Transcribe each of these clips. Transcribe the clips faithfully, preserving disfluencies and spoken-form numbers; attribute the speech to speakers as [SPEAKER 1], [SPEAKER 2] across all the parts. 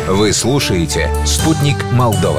[SPEAKER 1] Вы слушаете «Спутник Молдова».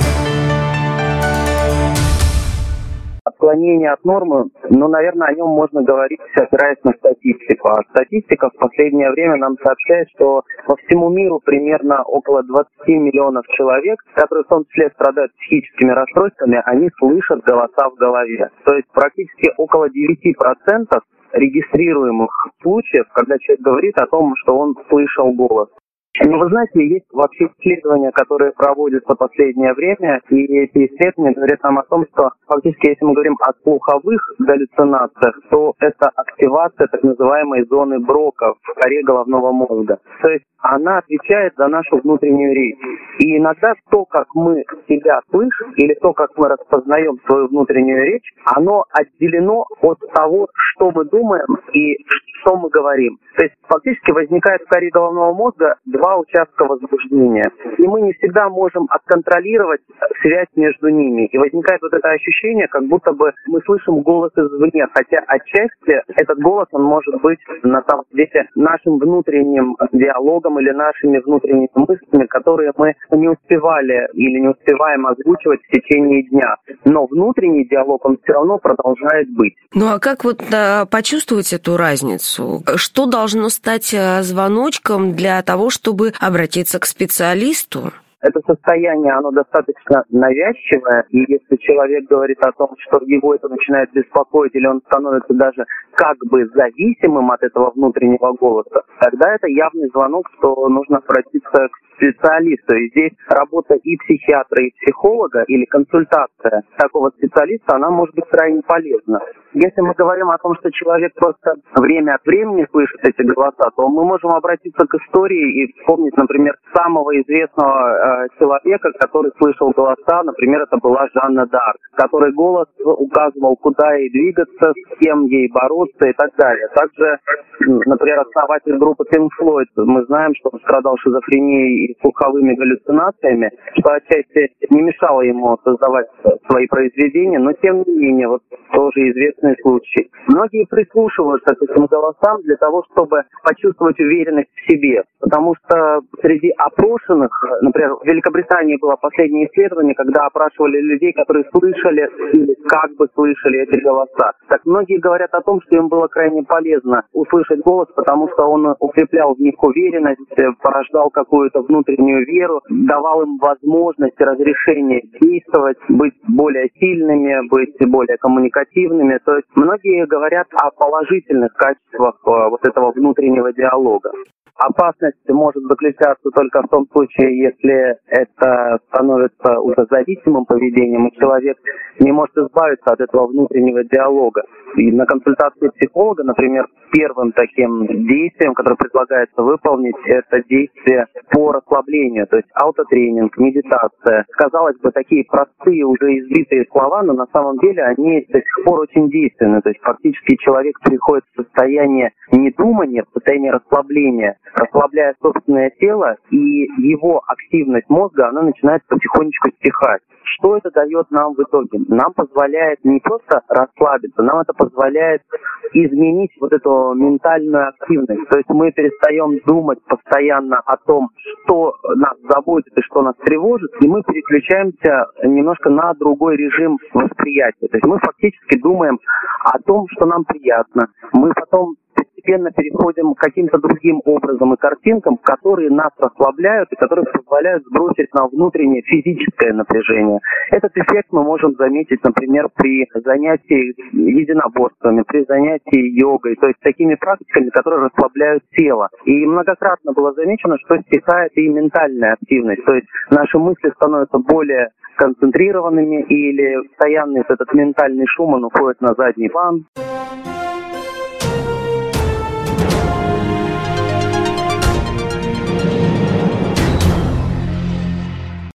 [SPEAKER 2] Отклонение от нормы, ну, наверное, о нем можно говорить, опираясь на статистику. А статистика в последнее время нам сообщает, что по всему миру примерно около двадцать миллионов человек, которые в том числе страдают психическими расстройствами, они слышат голоса в голове. То есть практически около девять процентов регистрируемых случаев, когда человек говорит о том, что он слышал голос. Но вы знаете, есть вообще исследования, которые проводятся в последнее время, и эти исследования говорят нам о том, что фактически, если мы говорим о слуховых галлюцинациях, то это активация так называемой зоны Брока в коре головного мозга. То есть она отвечает за нашу внутреннюю речь. И иногда то, как мы себя слышим, или то, как мы распознаем свою внутреннюю речь, оно отделено от того, что мы думаем и что мы говорим. То есть фактически возникает в коре головного мозга два участка возбуждения. И мы не всегда можем отконтролировать связь между ними. И возникает вот это ощущение, как будто бы мы слышим голос извне. Хотя отчасти этот голос, он может быть на самом деле нашим внутренним диалогом или нашими внутренними мыслями, которые мы не успевали или не успеваем озвучивать в течение дня. Но внутренний диалог, он все равно продолжает быть.
[SPEAKER 3] Ну а как вот а, почувствовать эту разницу? Что должно стать звоночком для того, чтобы обратиться к специалисту?
[SPEAKER 2] Это состояние, оно достаточно навязчивое, и если человек говорит о том, что его это начинает беспокоить, или он становится даже как бы зависимым от этого внутреннего голоса, тогда это явный звонок, что нужно обратиться к специалисту. И здесь работа и психиатра, и психолога, или консультация такого специалиста, она может быть крайне полезна. Если мы говорим о том, что человек просто время от времени слышит эти голоса, то мы можем обратиться к истории и вспомнить, например, самого известного э, человека, который слышал голоса, например, это была Жанна д'Арк, который голос указывал, куда ей двигаться, с кем ей бороться и так далее. Также, например, основатель группы Pink Floyd, мы знаем, что он страдал шизофренией и слуховыми галлюцинациями, что отчасти не мешало ему создавать свои произведения, но тем не менее, вот тоже известный случай. Многие прислушиваются к этим голосам для того, чтобы почувствовать уверенность в себе, потому что среди опрошенных, например, в Великобритании было последнее исследование, когда опрашивали людей, которые слышали или как бы слышали эти голоса. Так многие говорят о том, что им было крайне полезно услышать голос, потому что он укреплял в них уверенность, порождал какую-то внутреннюю веру, давал им возможность, разрешение действовать, быть более сильными, быть более коммуникативными. То есть многие говорят о положительных качествах вот этого внутреннего диалога. Опасность может заключаться только в том случае, если это становится уже зависимым поведением, и человек не может избавиться от этого внутреннего диалога. И на консультации психолога, например, первым таким действием, которое предлагается выполнить, это действие по расслаблению, то есть аутотренинг, медитация. Казалось бы, такие простые, уже избитые слова, но на самом деле они до сих пор очень действенны. То есть фактически человек приходит в состояние недумания, в состояние расслабления, расслабляя собственное тело, и его активность мозга, она начинает потихонечку стихать. Что это дает нам в итоге? Нам позволяет не просто расслабиться, нам это позволяет изменить вот эту ментальную активность. То есть мы перестаем думать постоянно о том, что нас заботит и что нас тревожит, и мы переключаемся немножко на другой режим восприятия. То есть мы фактически думаем о том, что нам приятно. Мы потом постепенно переходим к каким-то другим образом и картинкам, которые нас расслабляют и которые позволяют сбросить нам внутреннее физическое напряжение. Этот эффект мы можем заметить, например, при занятии единоборствами, при занятии йогой, то есть такими практиками, которые расслабляют тело. И многократно было замечено, что стихает и ментальная активность, то есть наши мысли становятся более концентрированными, или постоянный этот ментальный шум, он уходит на задний план.